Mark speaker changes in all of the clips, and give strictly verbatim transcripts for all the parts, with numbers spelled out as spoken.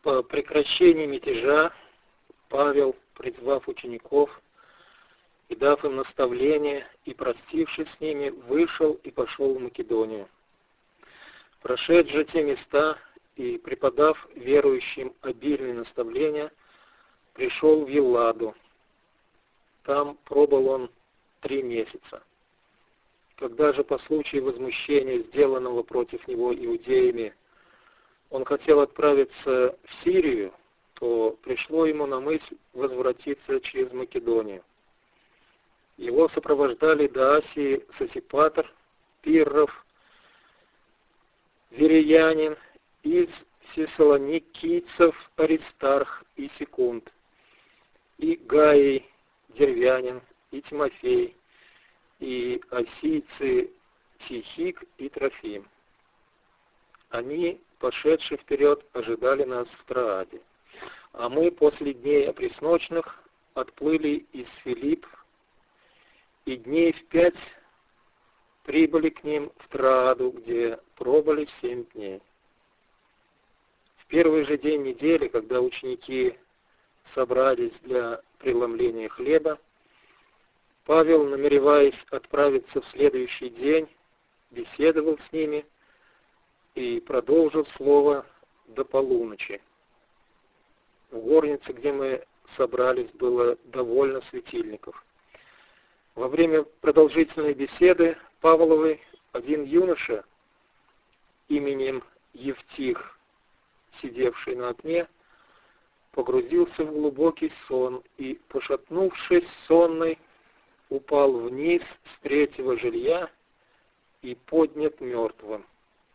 Speaker 1: По прекращении мятежа Павел, призвав учеников и дав им наставление, и простившись с ними, вышел и пошел в Македонию. Прошед же те места и преподав верующим обильные наставления, пришел в Елладу. Там пробыл он три месяца. Когда же по случаю возмущения, сделанного против него иудеями, он хотел отправиться в Сирию, то пришло ему на мысль возвратиться через Македонию. Его сопровождали до Асии Сосипатр, Пирров, Вереянин, из фессалоникийцев Аристарх и Секунд, и Гаий, Дервянин, и Тимофей, и осийцы Тихик и Трофим. Они, пошедшие вперед, ожидали нас в Трааде, а мы после дней опресночных отплыли из Филипп, и дней в пять прибыли к ним в Трааду, где пробыли семь дней. В первый же день недели, когда ученики собрались для преломления хлеба, Павел, намереваясь отправиться в следующий день, беседовал с ними и продолжил слово до полуночи. В горнице, где мы собрались, было довольно светильников. Во время продолжительной беседы Павловой один юноша именем Евтих, сидевший на окне, погрузился в глубокий сон и, пошатнувшись сонный, упал вниз с третьего жилья и поднят мертвым.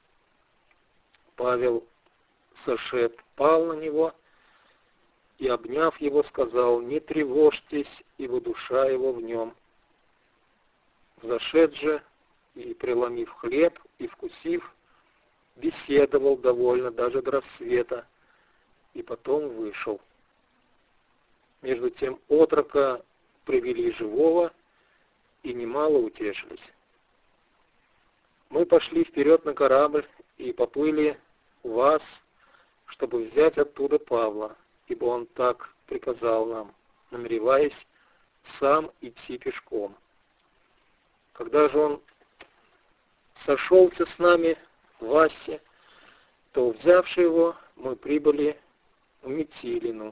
Speaker 1: Павел, сошед, пал на него и, обняв его, сказал: «Не тревожьтесь, ибо душа его в нем». Взошед же и, преломив хлеб и вкусив, беседовал довольно даже до рассвета, и потом вышел. Между тем отрока привели живого, и немало утешились. Мы пошли вперед на корабль и поплыли в Ас, чтобы взять оттуда Павла, ибо он так приказал нам, намереваясь сам идти пешком. Когда же он сошелся с нами в Ассе, то, взявши его, мы прибыли в Митилину.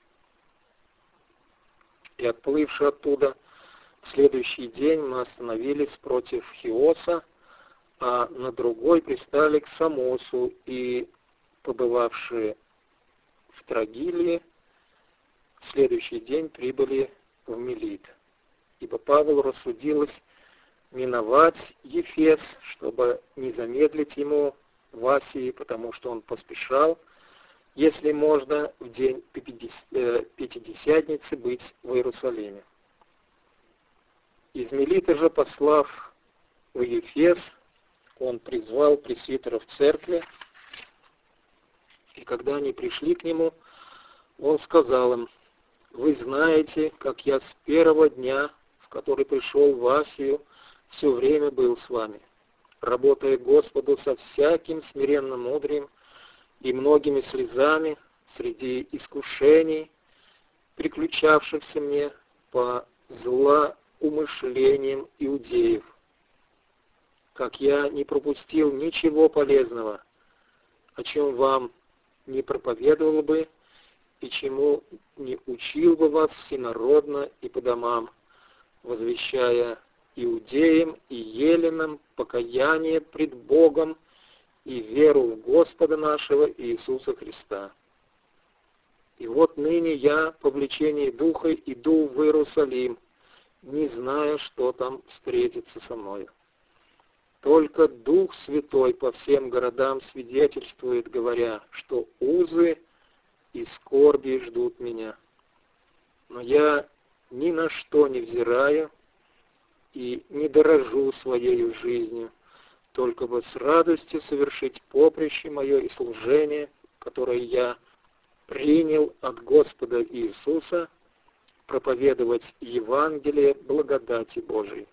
Speaker 1: И, отплывши оттуда, в следующий день мы остановились против Хиоса, а на другой пристали к Самосу, и, побывавши в Трагилии, в следующий день прибыли в Милит. Ибо Павлу рассудилось миновать Ефес, чтобы не замедлить ему в Асии, потому что он поспешал, если можно, в день Пятидесятницы быть в Иерусалиме. Из Милита же, послав в Ефес, он призвал пресвитеров церкви, и когда они пришли к нему, он сказал им: «Вы знаете, как я с первого дня, в который пришел в Асию, все время был с вами, работая Господу со всяким смиренным мудрием и многими слезами среди искушений, приключавшихся мне по злоумышлениям иудеев, как я не пропустил ничего полезного, о чем вам не проповедовал бы и чему не учил бы вас всенародно и по домам, возвещая иудеям и еленам покаяние пред Богом и веру в Господа нашего Иисуса Христа. И вот ныне я, по влечении Духа, иду в Иерусалим, не зная, что там встретится со мною. Только Дух Святой по всем городам свидетельствует, говоря, что узы и скорби ждут меня. Но я ни на что не взираю и не дорожу своей жизнью, только бы с радостью совершить поприще мое и служение, которое я принял от Господа Иисуса, проповедовать Евангелие благодати Божией.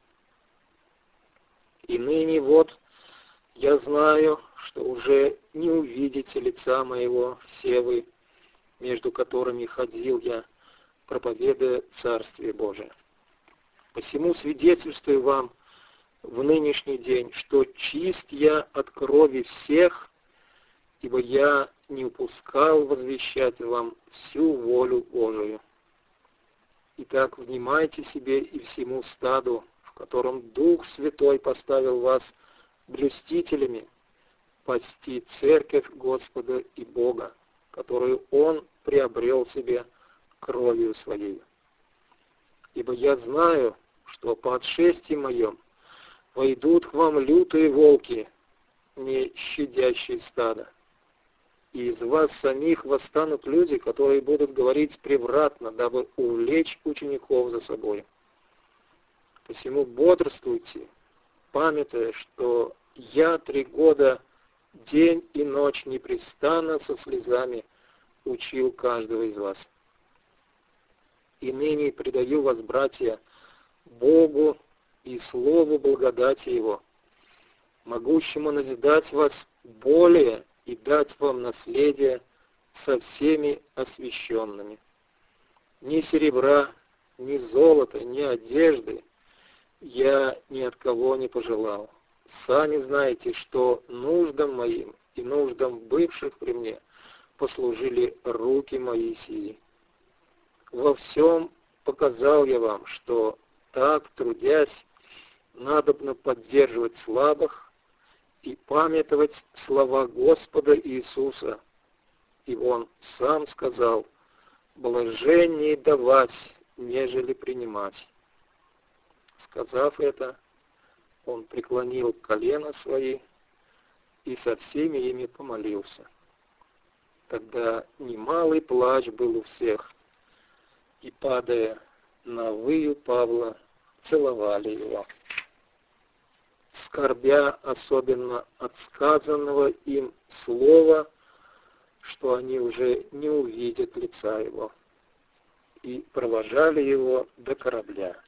Speaker 1: И ныне вот я знаю, что уже не увидите лица моего все вы, между которыми ходил я, проповедуя Царствие Божие. Посему свидетельствую вам в нынешний день, что чист я от крови всех, ибо я не упускал возвещать вам всю волю Божию. Итак, внимайте себе и всему стаду, в котором Дух Святой поставил вас блюстителями, пасти церковь Господа и Бога, которую Он приобрел себе кровью Своей. Ибо я знаю, что по отшествии моем войдут к вам лютые волки, не щадящие стада. И из вас самих восстанут люди, которые будут говорить превратно, дабы увлечь учеников за собой. Посему бодрствуйте, памятуя, что я три года день и ночь непрестанно со слезами учил каждого из вас. И ныне предаю вас, братья, Богу и Слову благодати Его, могущему назидать вас более и дать вам наследие со всеми освященными. Ни серебра, ни золота, ни одежды я ни от кого не пожелал. Сами знаете, что нуждам моим и нуждам бывших при мне послужили руки мои сии. Во всем показал я вам, что так, трудясь, надобно поддерживать слабых и памятовать слова Господа Иисуса. И Он сам сказал: «Блаженнее давать, нежели принимать». Сказав это, Он преклонил колена свои и со всеми ими помолился. Тогда немалый плач был у всех, и, падая на выю Павла, целовали его, скорбя особенно от сказанного им слова, что они уже не увидят лица его, и провожали его до корабля.